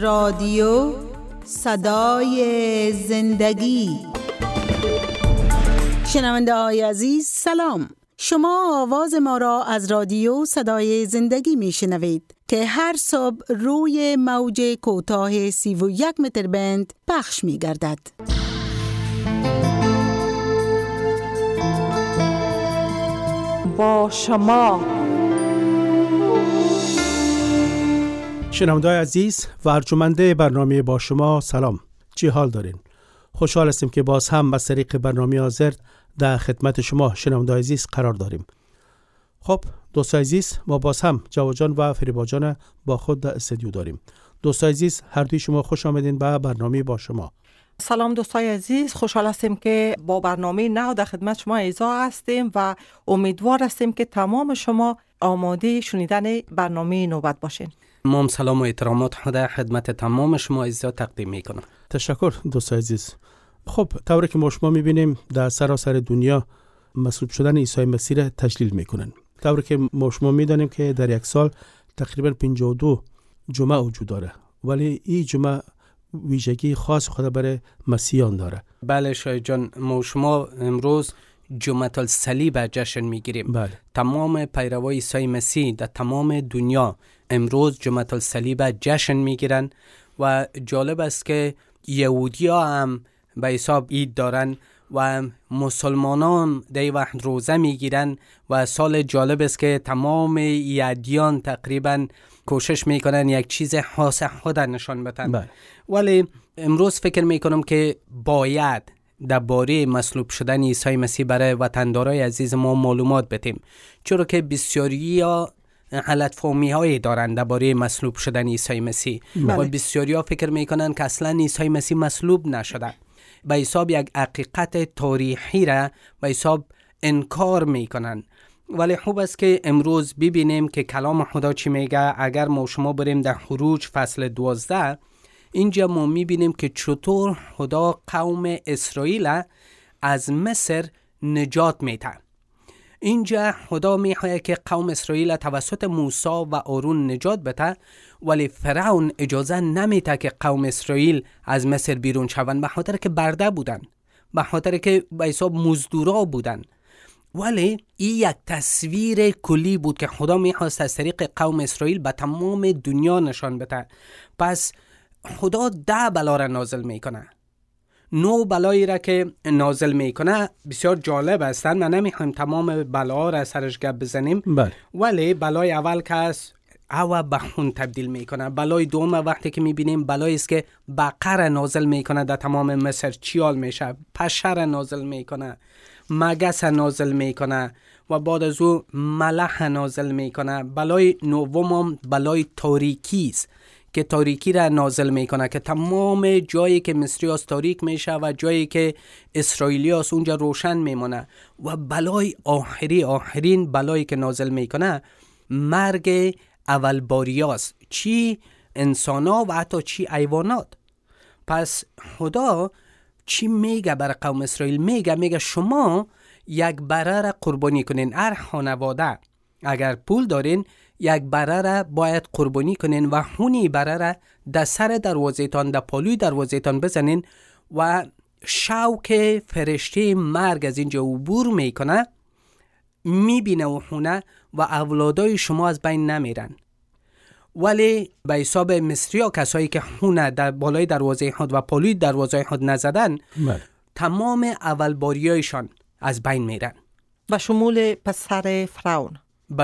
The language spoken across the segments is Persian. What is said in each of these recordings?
رادیو صدای زندگی. شنونده های عزیز سلام، شما آواز ما را از رادیو صدای زندگی می شنوید که هر صبح روی موج کوتاه 31 متر بند پخش می گردد. با شما شنونده‌های عزیز و ارجمند برنامه با شما سلام، چی حال دارین؟ خوشحال هستیم که باز هم از طریق برنامه آزرد در خدمت شما شنونده‌های عزیز قرار داریم. خب دوستان عزیز، ما باز هم جواد جان و فریبا جان با خود در استودیو داریم. دوستان عزیز، هر دوی شما خوش آمدین به برنامه با شما. سلام دوستای عزیز، خوشحال هستیم که با برنامه نو در خدمت شما ایضا هستیم و امیدوار هستیم که تمام شما آماده شنیدن برنامه نوبت باشین. مام سلام و احترامات خدا خدمت تمام شما ایضا تقدیم میکنم. تشکر دوستان عزیز. خب طوری که ما شما میبینیم در سراسر دنیا مصلوب شدن عیسی مسیح را تجلیل میکنن. طوری که ما شما میدانیم که در یک سال تقریبا 52 جمعه وجود داره، ولی این جمعه ویژگی خاص خود برای مسیحیان داره. بله شاید جان، ما شما امروز جمعه الصلیب جشن میگیریم. بله. تمام پیروای عیسی مسیح در تمام دنیا امروز جمعه الصلیب جشن میگیرن و جالب است که یهودی‌ها هم به حساب عید دارن و مسلمانان در وقت روزه میگیرن و سال جالب است که تمام ادیان تقریبا کوشش میکنن یک چیز خاص خود نشان بدن. ولی امروز فکر میکنم که باید درباره مصلوب شدن عیسی مسیح برای وطندارای عزیز ما معلومات بدیم، چرا که بسیاری‌ها غلط‌فهمی هایی دارند درباره مصلوب شدن عیسی مسیح و بسیاری‌ها فکر میکنن که اصلا عیسی مسیح مصلوب نشده، به حساب یک حقیقت تاریخی را به حساب انکار میکنن. ولی خوب است که امروز ببینیم که کلام خدا چی میگه. اگر ما شما بریم در خروج فصل 12، اینجا ما میبینیم که چطور خدا قوم اسرائیل از مصر نجات میده. اینجا خدا میخواد که قوم اسرائیل توسط موسی و آرون نجات بده، ولی فرعون اجازه نمیده که قوم اسرائیل از مصر بیرون شوند، به خاطر که برده بودن، به خاطر که به حساب مزدورا بودن. ولی این یک تصویر کلی بود که خدا میخواست از طریق قوم اسرائیل به تمام دنیا نشان بده. پس خدا 10 بلا را نازل میکنه. 9 بلایی را که نازل میکنه بسیار جالب هستن. من نمیخوایم تمام بلا را سرش گپ بزنیم. ولی بلای اول که است هوا به خون تبدیل میکنه. بلای دوم وقتی که میبینیم بلایی است که بقره نازل میکنه در تمام مصر، چیال میشه. پشر نازل میکنه، مگس نازل میکنه و بعد از او ملخ نازل میکنه. بلای نوم بلای تاریکی است که تاریکی را نازل میکنه که تمام جایی که مصری هاست تاریک میشه و جایی که اسرائیلی هاست اونجا روشن میمونه. و بلای آخرین بلایی که نازل میکنه مرگ اول باری هاست، چی انسان ها و حتی چی حیوانات. پس خدا چی میگه برای قوم اسرائیل؟ میگه شما یک بره را قربانی کنین. هر خانواده اگر پول دارین یک بره را باید قربانی کنین و خونی بره را در سر دروازه تان، در پالوی دروازه تان بزنین و شوک فرشته مرگ از اینجا عبور میکنه، میبینه و خونه و اولادای شما از بین نمیرن. ولی به حساب مصری ها کسایی که خونه در بالای دروازه خود و پالوی دروازه خود نزدن تمام اولباریایشان از بین میرن، به شمول پسر فرعون.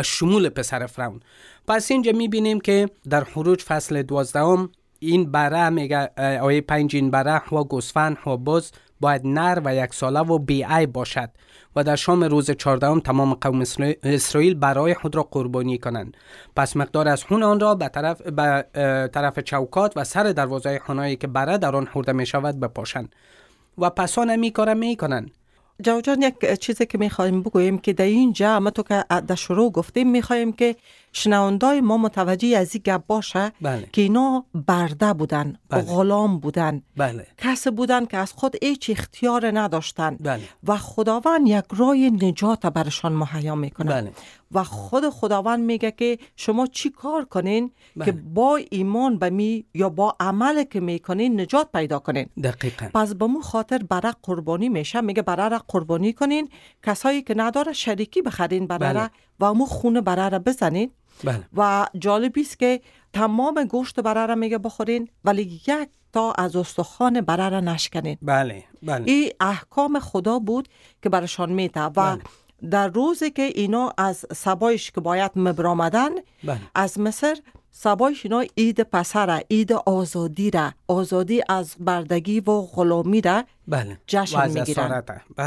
پس اینجا میبینیم که در خروج فصل 12 این بره میگه آیه 5 این بره و گوسفند و بز باید نر و 1 ساله و بیعیب باشد و در شام روز 14 تمام قوم اسرائیل برای خود را قربانی کنند. پس مقدار از خون آن را به طرف چوکات و سر دروازه خانه‌ای که بره در آن خورده می شود بپاشند و پس آن می کارم می کنند. جواد جان، یک چیزی که میخوایم بگوییم که در اینجا همه تو که در شروع گفتیم میخوایم که شنوندای ما متوجه از این گپ باشه که اینا برده بودن، غلام بودن، کسی بودن که از خود هیچ اختیار نداشتن و خداوند یک راه نجات برشان مهیا میکنه. و خود خداوند میگه که شما چی کار کنین که با ایمان به می یا با عمل که میکنین نجات پیدا کنین. دقیقاً. پس به مو خاطر برای قربانی میشه، میگه برای را قربانی کنین، کسایی که نداره شریکی بخرین برای را و مو خونه برای را بزنین. و جالبی است که تمام گوشت برای را میگه بخورین ولی یک تا از استخوان برای را نشکنین. این احکام خدا بود که برشان میده و در روزی که اینا از سبایش که باید مبرامدن از مصر، سبایش اینا عید پسر، عید آزادی را، آزادی از بردگی و غلامی را جشن میگیرن.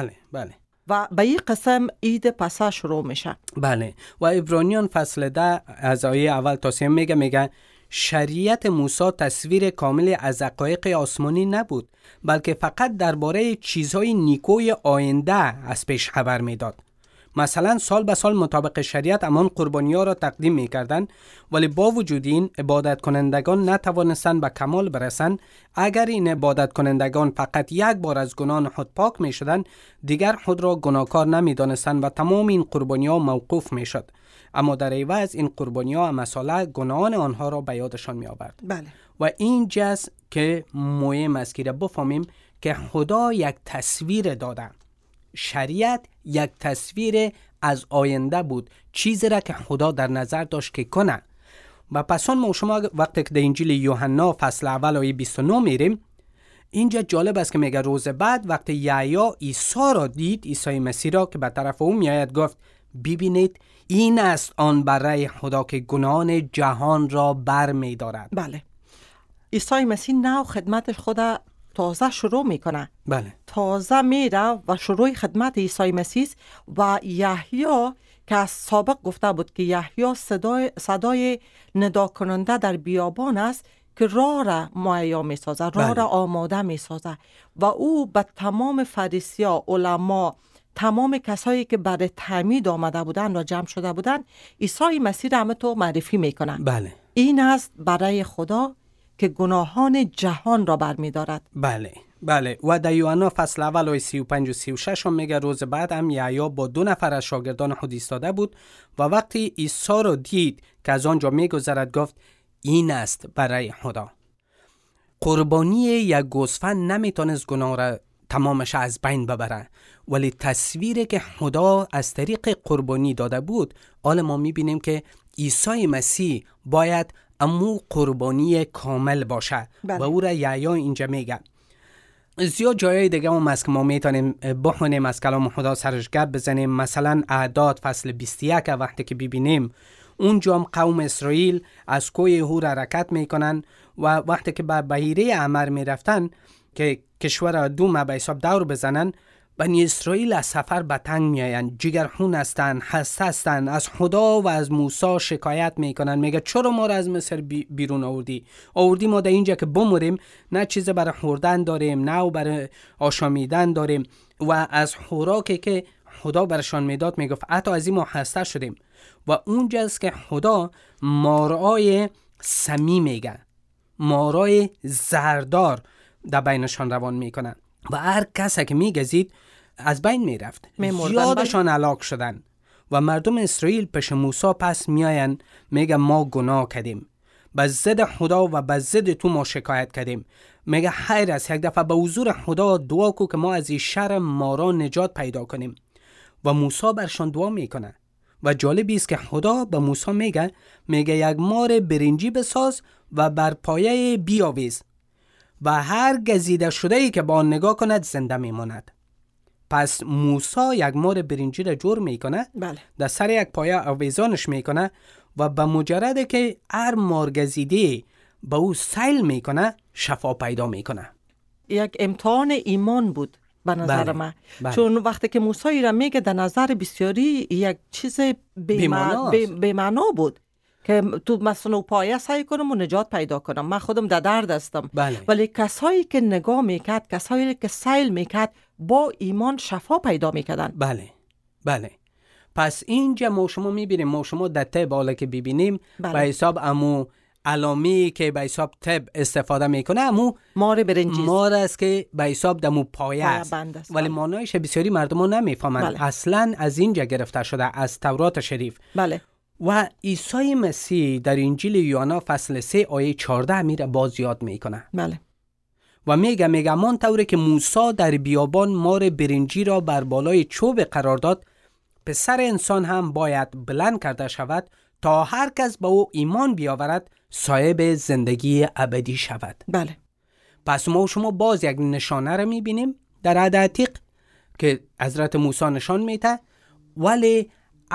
و به این قسم عید پسح شروع میشه. و عبرانیان فصل 10 از آیه اول تا 3 میگه شریعت موسی تصویر کامل از حقایق آسمانی نبود، بلکه فقط درباره چیزهای نیکوی آینده از پیش خبر میداد. مثلا سال به سال مطابق شریعت همان قربانی‌ها را تقدیم می‌کردند، ولی با وجود این عبادت کنندگان نتوانستند به کمال برسند. اگر این عبادت کنندگان فقط یک بار از گناه خود پاک می‌شدند، دیگر خود را گناهکار نمی‌دانستند و تمام این قربانی‌ها موقوف می‌شد. اما در عوض این قربانی‌ها مساله گناهان آنها را به یادشان می‌آورد. و این جز که مهم است که بفهمیم که خدا یک تصویر داده. شریعت یک تصویر از آینده بود، چیزی را که خدا در نظر داشت که کنه. و پس ما شما وقتی که در انجیل یوحنا فصل اول آیه 29 میریم، اینجا جالب است که میگه روز بعد وقتی یحیی عیسی را دید، عیسی مسیح را که به طرف او میآید، گفت ببینید این است آن برای خدا که گناهان جهان را بر می‌دارد. عیسی مسیح نو خدمتش خدا تازه شروع میکنه. تازه میره و شروع خدمت عیسی مسیح. و یحیی که از سابق گفته بود که یحیی صدای ندا کننده در بیابان است که راه را مهیا میسازه، راه را آماده میسازه. و او به تمام فریسیا، علما، تمام کسایی که برای تعمید آمده بودن و جمع شده بودن، عیسی مسیح را همه تو معرفی میکنه. این است برای خدا که گناهان جهان را برمی دارد. و در یوحنا فصل اول آیه 35 و 36 هم میگه روز بعد هم یحیی با 2 نفر از شاگردان خود ایستاده بود و وقتی عیسی را دید که از آنجا میگذرد گفت این است برای خدا. قربانی یک گوسفند نمیتونست گناه را تمامش از بین ببره، ولی تصویری که خدا از طریق قربانی داده بود، حالا ما میبینیم که عیسی مسیح باید امو قربانی کامل باشه. و او را یحیی اینجا میگه. زیاد جایای دیگه هم هست که ما میتونیم بخونیم از کلام خدا سرش گپ بزنیم. مثلا اعداد فصل 21 وقتی که ببینیم اونجا هم قوم اسرائیل از کوه هور حرکت میکنن و وقتی که به بحیره احمر میرفتن که کشور دوم به حساب دور بزنن، بنی اسرائیل از سفر به تنگ میاین، جگرخون هستن، خسته هستن، از خدا و از موسی شکایت میکنن. میگه چرا ما را از مصر بیرون آوردی ما در اینجا که بموریم، نه چیز برای خوردن داریم نه برای آشامیدن داریم. و از خوراکی که خدا برشان میداد میگفت حتی از این ما خسته شدیم. و اونجاست که خدا مارای سمی میگه، مارای زردار در بینشان روان میکنن و هر کسی که میگزید از بین میرفت، زیادشان هلاک شدن. و مردم اسرائیل پیش موسی پس میاین میگه ما گناه کردیم، به ضد خدا و به ضد تو ما شکایت کردیم. میگه خیر است یک دفعه به حضور خدا دعا کو که ما از این شر مارا نجات پیدا کنیم. و موسی برشان دعا میکنه. و جالبی است که خدا به موسی میگه یک مار برنجی بساز و بر پایه بیاویز و هر گزیده شده‌ای که با آن نگاه کند زنده میماند. پس موسی یک مار برنجی را جور میکنه، در سر یک پایه آویزانش میکنه و به مجرد که هر مار گزیده به او سیل میکنه شفا پیدا میکنه. یک امتحان ایمان بود به نظر من. چون وقتی که موسی را میگه در نظر بسیاری یک چیز بی‌معنا بود که تو مثلا پایه سعی کنم و نجات پیدا کنم، من خودم در درد هستم. ولی کسایی که نگاه میکرد، کسایی که سیل میکرد با ایمان شفا پیدا میکردن. پس اینجا ما شما میبینیم، ما شما در ته بالا که ببینیم به حساب امو علامه‌ای که به حساب طب استفاده میکنه همون مار برنجی مار است که به حساب دمو پایه است، ولی معنایش بسیاری مردم نمیفهمند. اصلا از اینجا گرفته شده از تورات شریف. بله. و عیسی مسیح در انجیل یوحنا فصل 3 آیه 14 میره باز یاد میکنه. بله. و میگه من طوری که موسی در بیابان مار برنجی را بر بالای چوب قرار داد، پسر انسان هم باید بلند کرده شود تا هر کس به او ایمان بیاورد صاحب زندگی ابدی شود. بله. پس ما و شما باز یک نشانه را میبینیم در عهد عتیق که حضرت موسی نشان میده، ولی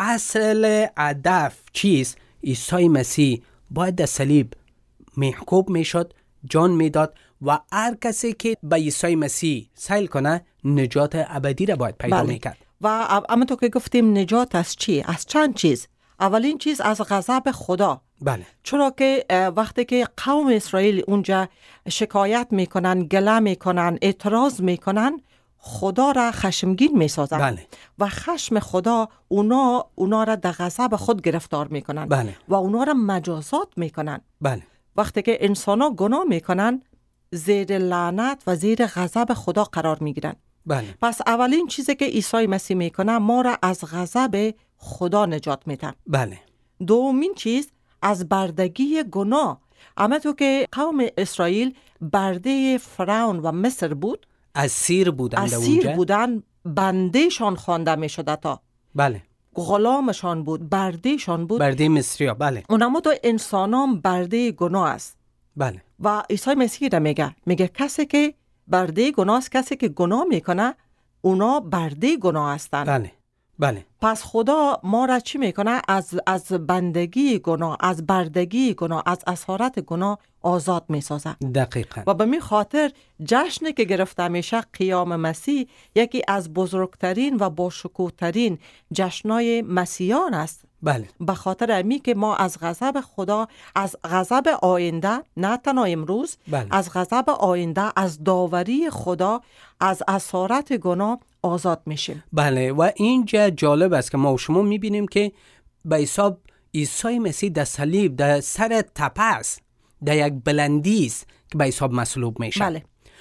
اصل هدف چیست؟ عیسی مسیح باید در صلیب محکوب میشد، جان میداد و هر کسی که به عیسی مسیح سیل کنه نجات ابدی را باید پیدا میکرد. و اما تو که گفتیم نجات از چی؟ از چند چیز. اولین چیز از غضب خدا. بله. چرا که وقتی که قوم اسرائیل اونجا شکایت میکنن، گله میکنن، اعتراض میکنن، خدا را خشمگین میسازن. بله. و خشم خدا اونا را در غضب خود گرفتار میکنن. بله. و اونا را مجازات میکنن. بله. وقتی که انسان ها گناه میکنن زیر لعنت و زیر غضب خدا قرار میگیرن. بله. پس اولین چیزی که عیسی مسیح میکنه ما را از غضب خدا نجات میده. بله. دومین چیز از بردگی گناه. اما تو که قوم اسرائیل برده فرعون و مصر بود، اسیر بودن، بندهشان خوانده میشد تا. بله. غلامشان بود، بردهشان بود، برده مصریا. بله. اونم تو انسانان برده گناه است. بله. و عیسی مسیح را میگه کسی که برده گناه است، کسی که گناه میکنه اونا برده گناه هستند. بله. بله. پس خدا ما را چی میکنه؟ از بندگی گناه، از بردگی گناه، از اسارت گناه آزاد میسازه. دقیقاً. و به می خاطر جشنی که گرفته میشه قیام مسیح یکی از بزرگترین و باشکوه‌ترین جشنای مسیحیان است. بله. به خاطر امی که ما از غضب خدا، از غضب آینده، نه تنها امروز، بله. از غضب آینده، از داوری خدا، از اسارت گناه آزاد میشیم. بله. و اینجا جالب است که ما و شما میبینیم که به حساب عیسی مسیح در صلیب در سر تپه است، در یک بلندی است که به حساب مصلوب میشه. بله.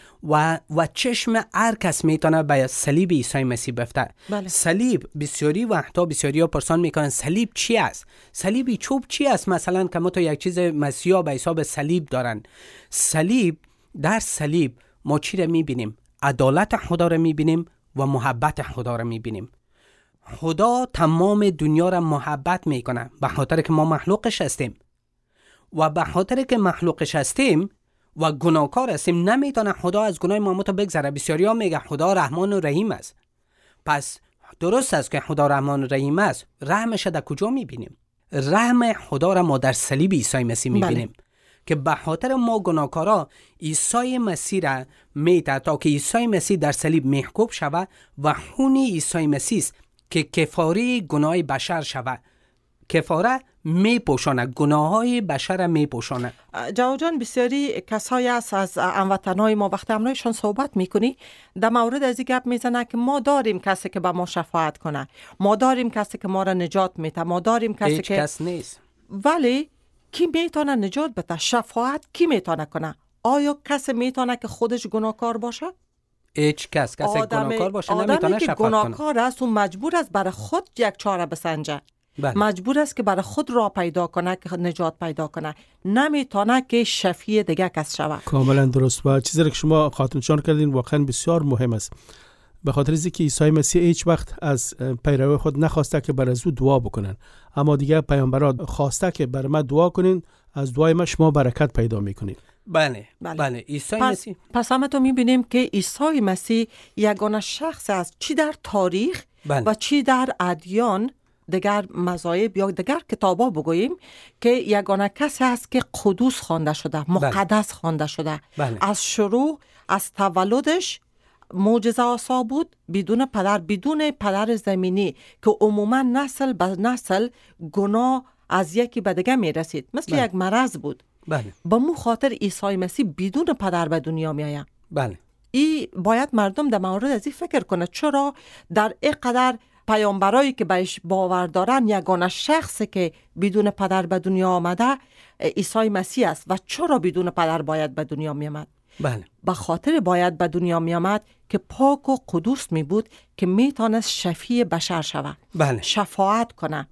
و چشم هر کس میتونه به صلیب عیسی مسیح بفته. بله. صلیب بسیاری وقتا بسیاری پرسان میکنن صلیب چی است؟ صلیبی چوب چی است؟ مثلا که ما تو یک چیز مسیحا به حساب صلیب دارن. صلیب، در صلیب ما چی را میبینیم؟ عدالت خدا را میبینیم و محبت خدا را میبینیم. خدا تمام دنیا را محبت میکنه به خاطر که ما مخلوقش هستیم و به خاطر که مخلوقش هستیم و گناهکار هستیم نمیتونه خدا از گناه ما بگذره. بسیاری ها میگه خدا رحمان و رحیم است. پس درست است که خدا رحمان و رحیم است، رحمش در کجا میبینیم؟ رحم خدا را ما در صلیب عیسی مسیح میبینیم. بله. که به خاطر ما گناهکارا عیسی مسیح را میده تا که عیسی مسیح در صلیب محکوب شود و خون عیسی مسیح است که کفاره گناه بشر شود. کفاره میپوشانه، گناه های بشر میپوشانه. جواد جان، بسیاری کسایی هست از هموطنای ما وقتی همراهشان صحبت میکنی در مورد از این گپ میزنه که ما داریم کسی که به ما شفاعت کنه، ما داریم کسی که ما را نجات میده، ما داریم کسی هیچ که کس نیست. ولی کی میتونه نجات بده؟ شفاعت کی میتونه کنه؟ آیا کسی میتونه که خودش گناهکار باشه؟ هیچ کس گناهکار باشه نمیتونه شفاعت کنه. آدمی که گناهکار است اون مجبور است برای خود یک چاره بسنجه. بله. مجبور است که برای خود راه پیدا کنه که نجات پیدا کنه، نمیتونه که شفیع دیگه کس شود. کاملا درست. و چیزی که شما خاطرنشان کردین واقعا بسیار مهم است، به خاطر اینکه عیسی مسیح هیچ وقت از پیرو خود نخواسته که برای او دعا بکنن، اما دیگه پیامبران خواسته که برای ما دعا کنین، از دعای ما شما برکت پیدا میکنین. بله. عیسی مسیح. پس همه تو میبینیم که عیسی مسیح یگانه شخص است، چی در تاریخ و چی در ادیان دیگر مذاهب یا دیگر کتابا بگوییم، که یگانه کسی است که قدوس خوانده شده، مقدس خوانده شده. از شروع، از تولدش معجزه آسا بود، بدون پدر زمینی که عموما نسل به نسل گناه از یکی به دیگه می رسید، مثل یک مرض بود. با مو خاطر عیسی مسیح بدون پدر به دنیا می آید. ای باید مردم در مورد از این فکر کنه، چرا در اینقدر پیامبرایی که بهش باور دارن یگانه شخصی که بدون پدر به دنیا آمده عیسی مسیح است. و چرا بدون پدر باید به دنیا می آمد؟ بله. به خاطر باید به دنیا می آمد که پاک و قدوس می بود که می تانست شفیع بشر شود. بله. شفاعت کنه.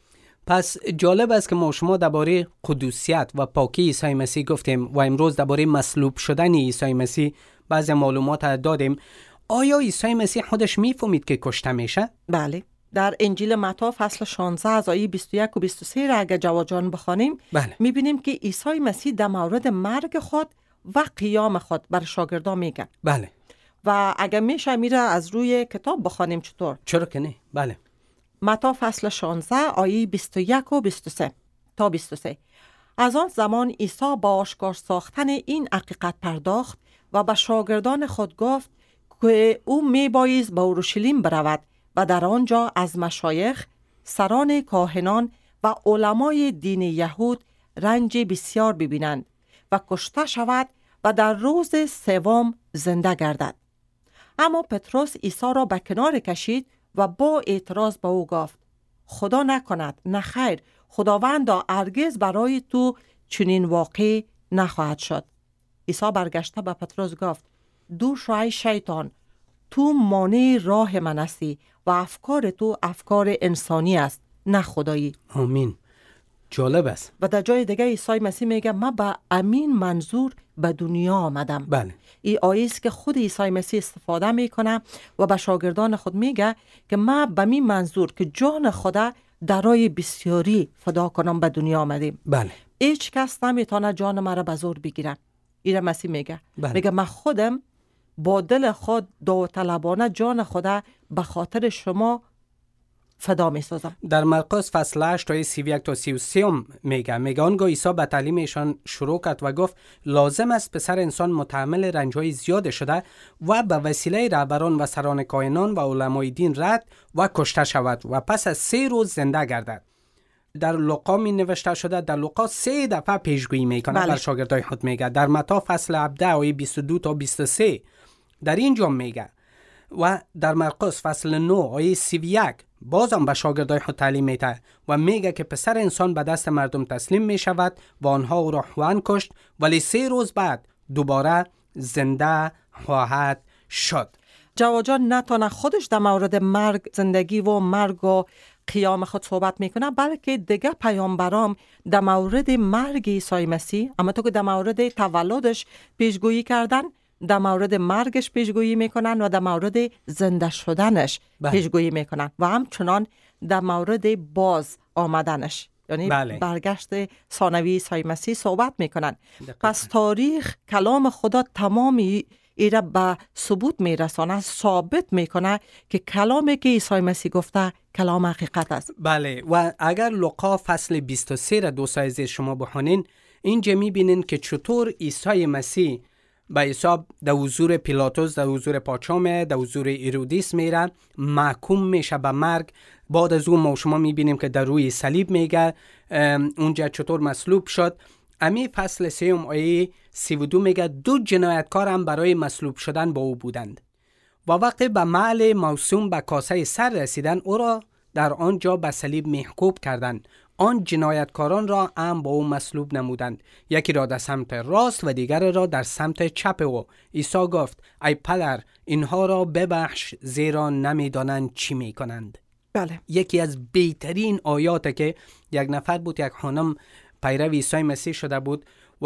پس جالب است که ما شما درباره قدوسیت و پاکی عیسی مسیح گفتیم و امروز درباره مصلوب شدن عیسی مسیح بعضی معلومات دادیم. آیا عیسی مسیح خودش میفهمید که کشته میشه؟ بله. در انجیل متی فصل 16 از آیه 21 و 23 را اگر جواد جان بخوانیم، بله. میبینیم که عیسی مسیح در مورد مرگ خود و قیام خود بر شاگردان میگه. بله. و اگر میشه میره از روی کتاب بخوانیم. چطور؟ چرا که نه؟ بله. متی فصل 16 آیه 21 و 23 تا 23. از آن زمان عیسی با آشکار ساختن این حقیقت پرداخت و به شاگردان خود گفت که او میبایست به اورشلیم برود و در آنجا از مشایخ، سران کاهنان و علمای دین یهود رنج بسیار ببینند و کشته شود و در روز سوم زنده گردد. اما پتروس عیسی را به کنار کشید و با اعتراض به او گفت خدا نکند، نه خیر، خداوندا هرگز برای تو چنین واقع نخواهد شد. عیسی برگشته به پتروس گفت دور شو ای شیطان، تو مانع راه من هستی و افکار تو افکار انسانی است نه خدایی. آمین. جالب است. و در جای دیگه عیسی مسیح میگه من به امین منظور به دنیا آمدم. بله. این آیه است که خود عیسی مسیح استفاده میکنه و به شاگردان خود میگه که من به این منظور که جان خدا درای بسیاری فدا کنم به دنیا آمدیم. بله. هیچ کس نمیتونه جان مرا به زور بگیره. این مسیح میگه. بله. میگه من خودم با دل خود داوطلبانه جان خدا به خاطر شما فدا می سازم. در مرقس فصل 8 آیه 31 تا 33 میگه آنگاه عیسی به تعلیم ایشان شروع کرد و گفت لازم است پسر انسان متحمل رنج‌های زیاد شده و به وسیله رهبران و سران کاهنان و علمای دین رد و کشته شود و پس از 3 روز زنده گردد. در لوقا می نوشته شده، در لوقا 3 دفعه پیشگویی میکنه. بر شاگردای خود میگه. در متی فصل 17 آیه 22 تا 23 در اینجا میگه و در مرقس فصل 9 آیه 31 بازم به شاگردای خود تعلیم میده و میگه که پسر انسان به دست مردم تسلیم میشود و آنها او را خواهند کشت ولی 3 روز بعد دوباره زنده خواهد شد. جواد جان نتانه خودش در مورد مرگ، زندگی و مرگ و قیام خود صحبت میکنه، بلکه دیگه پیامبرام در مورد مرگ عیسی مسیح، اما تو که در مورد تولدش پیشگویی کردن، در مورد مرگش پیشگویی میکنن و در مورد زنده شدنش پیشگویی میکنن و همچنان در مورد باز آمدنش، یعنی برگشت ثانوی عیسی مسیح صحبت میکنن. پس تاریخ کلام خدا تمامی ایره به ثبوت میرسانه، ثابت میکنه که کلامی که عیسی مسیح گفته کلام حقیقت است. بله. و اگر لوقا فصل 23 را دوستای عزیز شما بخونین، اینجا میبینین که چطور عیسی مسیح به حساب در حضور پیلاتوس، در حضور پادشاه میره، در حضور هیرودیس میره، محکوم میشه به مرگ. بعد از اون ما شما میبینیم که در روی صلیب میگه اونجا چطور مصلوب شد. امی فصل 3 آیه 32 میگه 2 جنایتکار هم برای مصلوب شدن با او بودند و وقتی به محل موسوم به کاسه سر رسیدن او را در آنجا به صلیب محکوب کردند. آن جنایتکاران را هم با او مصلوب نمودند، یکی را در سمت راست و دیگر را در سمت چپ او. عیسی گفت ای پدر اینها را ببخش زیرا نمیدانند چی میکنند. بله. یکی از بهترین آیاته که یک نفر بود، یک خانم پیرو عیسی مسیح شده بود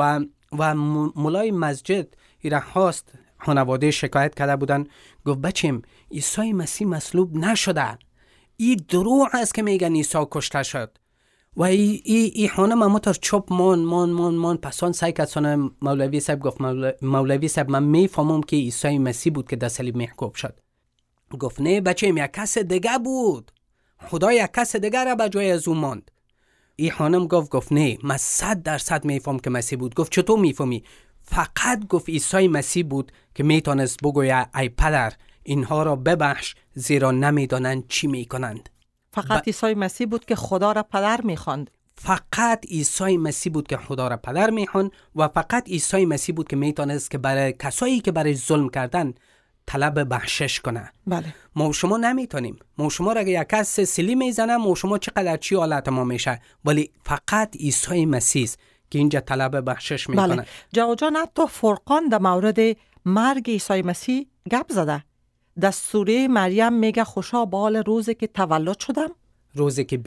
و مولای مسجد ایره خواست، خانواده شکایت کرده بودن، گفت بچیم عیسی مسیح مصلوب نشده، این دروغ است که میگن عیسی کشته شد. و ای خانم اما تر چپ من پسان سعی کردن. مولوی صاحب گفت مولوی صاحب من میفهمم که عیسی مسیح بود که در صلیب محکوب شد. گفت نه بچه‌م یک کس دیگه بود، خدا یک کس دیگه را به جای از اون ماند. این خانم گفت نه من 100% میفهم که مسیح بود. گفت چطور میفهمی؟ فقط گفت عیسی مسیح بود که میتونست بگوید ای پدر اینها را ببخش زیرا نمیدانند چی میکنند. فقط عیسی مسیح بود که خدا را پدر میخواند. فقط عیسی مسیح بود که خدا را پدر میخواند و فقط عیسی مسیح بود که میتونست که برای کسایی که برای ظلم کردن طلب بخشش کنه. بله. ما شما نمیتونیم. ما شما را اگه یک کس سیلی میزنه ما شما چقدر چی حالت ما میشه، ولی فقط عیسی مسیح که اینجا طلب بخشش میکنه. بله. جواد جان حتی فرقان در مورد مرگ عیسی مسیح گپ زده. در سوره مریم میگه خوشا بال روزی که تولد شدم، روزی که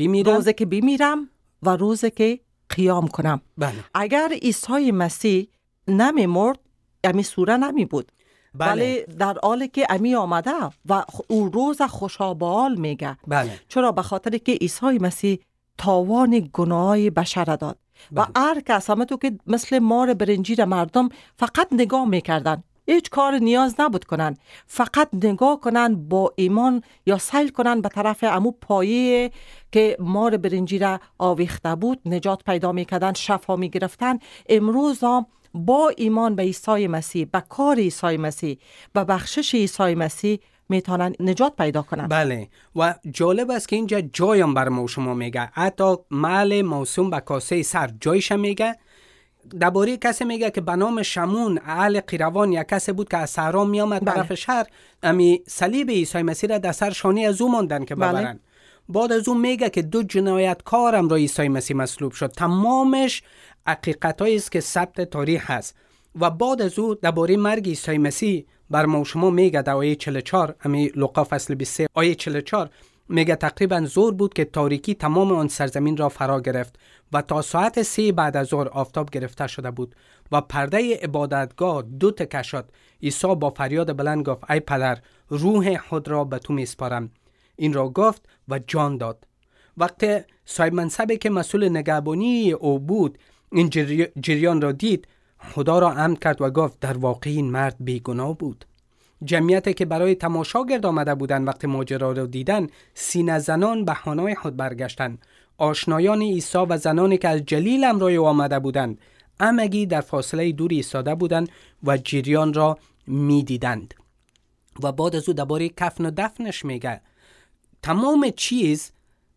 بمیرم و روزی که قیام کنم. بله. اگر عیسی مسیح نمیمرد امی سوره نمی بود. بله. ولی در حالی که امی آمده و او روز خوشا بال میگه. بله. چرا؟ به خاطر که عیسی مسیح تاوان گناه بشر داد. بله. و هر کس همه تو که مثل مار برنجی را مردم فقط نگاه میکردن، هیچ کار نیاز نبود کنن، فقط نگاه کنن با ایمان یا سیل کنن به طرف امو پایه که مار برنجی را آویخته بود، نجات پیدا میکردن، شفا میگرفتن. امروز هم با ایمان به عیسی مسیح، به کار عیسی مسیح، به بخشش عیسی مسیح میتونن نجات پیدا کنن. بله. و جالب است که اینجا جایم بر ما شما میگه، حتی محل موسوم به کاسه سر جایش میگه. درباره کسی میگه که به نام شمون اهل قیروان یک کسی بود که از صحرا میامد طرف شهر، امی صلیب عیسی مسیح را در سر شانه از او ماندن که ببرن. بعد از اون میگه که 2 جنایتکارم را عیسی مسیح مصلوب شد. تمامش حقیقتایی است که ثبت تاریخ هست. و بعد از او درباره مرگ عیسی مسیح بر ما شما میگه در آیه 44، امی لوقا فصل 23 آیه 44 میگه تقریبا زور بود که تاریکی تمام آن سرزمین را فرا گرفت و تا ساعت 3 بعد از ظهر آفتاب گرفته شده بود و پرده عبادتگاه 2 تکه شد. عیسی با فریاد بلند گفت ای پدر، روح خود را به تو میسپارم. این را گفت و جان داد. وقتی صاحب منصبی که مسئول نگهبانی او بود این جریان را دید، خدا را حمد کرد و گفت در واقع این مرد بیگناه بود. جمعیتی که برای تماشا گرد آمده بودند وقتی ماجرا را دیدن، سینه زنان به خانه‌های خود برگشتند. آشنایان عیسی و زنانی که از جلیل امرای او آمده بودند همگی در فاصله دور ایستاده بودند و جریان را می‌دیدند. و بعد از او درباره کفن و دفنش میگه. تمام چیز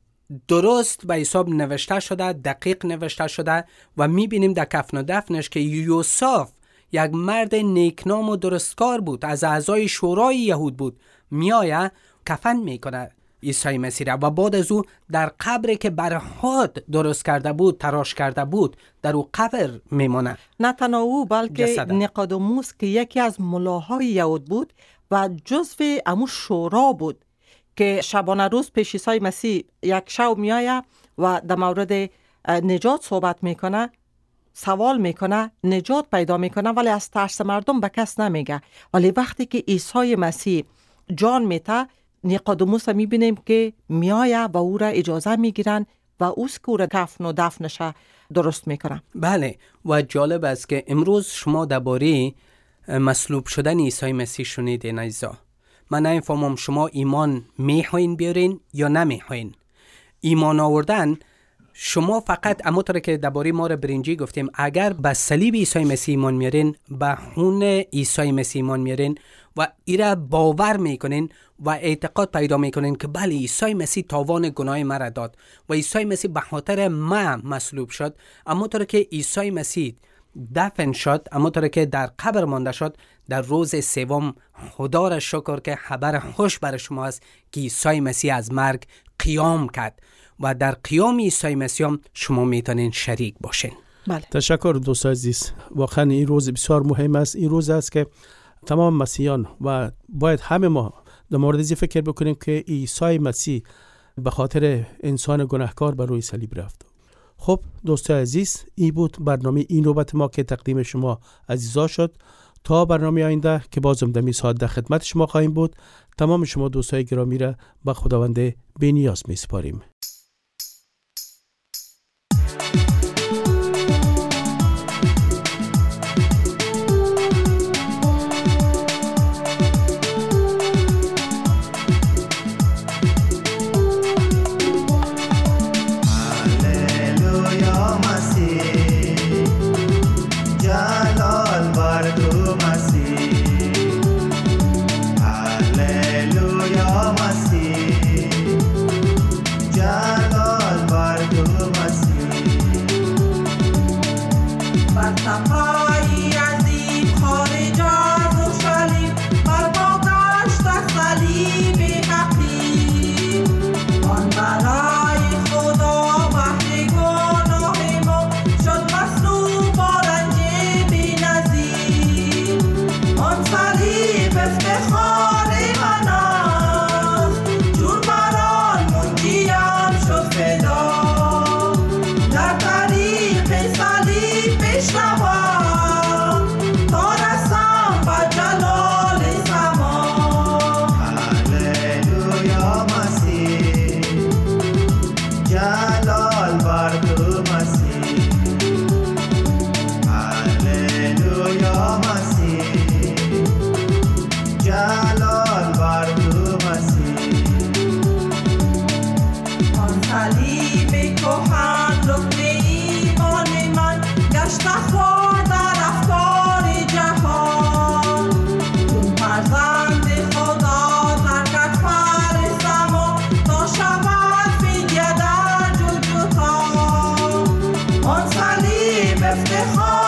درست به حساب نوشته شده، دقیق نوشته شده و میبینیم در کفن و دفنش که یوسف یک مرد نیکنام و درستکار بود، از اعضای شورای یهود بود، میایه کفن میکنه عیسی مسیح را و بعد از او در قبری که بر خود درست کرده بود، تراش کرده بود، در او قبر میمونه. نه تنها او بلکه نیقودیموس که یکی از ملاهای یهود بود و جزو امو شورا بود که شبانه روز پیش عیسی مسیح یک شو میایه و در مورد نجات صحبت میکنه، سوال میکنه، نجات پیدا میکنه، ولی از ترس مردم به کس نمیگه. ولی وقتی که عیسی مسیح جان میته، نیقودیموس میبینیم که میایه و او را اجازه میگیرن و اوست که او را کفن و دفنش درست میکنن. بله. و جالب است که امروز شما درباره مصلوب شدن عیسی مسیح شنیدین عزیزا. من نمیفهمم شما ایمان میخواین بیارین یا نمیخواین. ایمان آوردن شما فقط همونطور که درباره مار برنجی گفتیم، اگر به صلیب عیسی مسیح ایمان میارین، به خون عیسی مسیح ایمان میارین و ایره باور میکنین و اعتقاد پیدا میکنین که بله عیسی مسیح تاوان گناه مرا داد و عیسی مسیح به خاطر من مصلوب شد، همونطور که عیسی مسیح دفن شد، همونطور که در قبر مانده شد، در روز سوم خدا را شکر که خبر خوش برای شما است که عیسی مسیح از مرگ قیام کرد و در قیام عیسی مسیح هم شما میتونین شریک باشین. بله. تشکر دوستان عزیز. واقعا این روز بسیار مهم است. این روز است که تمام مسیحیان و باید همه ما در مورد این فکر بکنیم که عیسی مسیح به خاطر انسان گناهکار بر روی صلیب رفت. خب دوستان عزیز، این بود برنامه این نوبت ما که تقدیم شما عزیزا شد. تا برنامه آینده که بازم در ساعت در خدمت شما خواهیم بود، تمام شما دوستای گرامی را به خداوند بی‌نیاز می‌سپاریم. صفایی عظیم خارج از اورشلیم بر ما استخبار در افکار جهان چون فرزند خدا ترکت فرستم و تا شود فدیه در جلجتا آن صلیب افتخار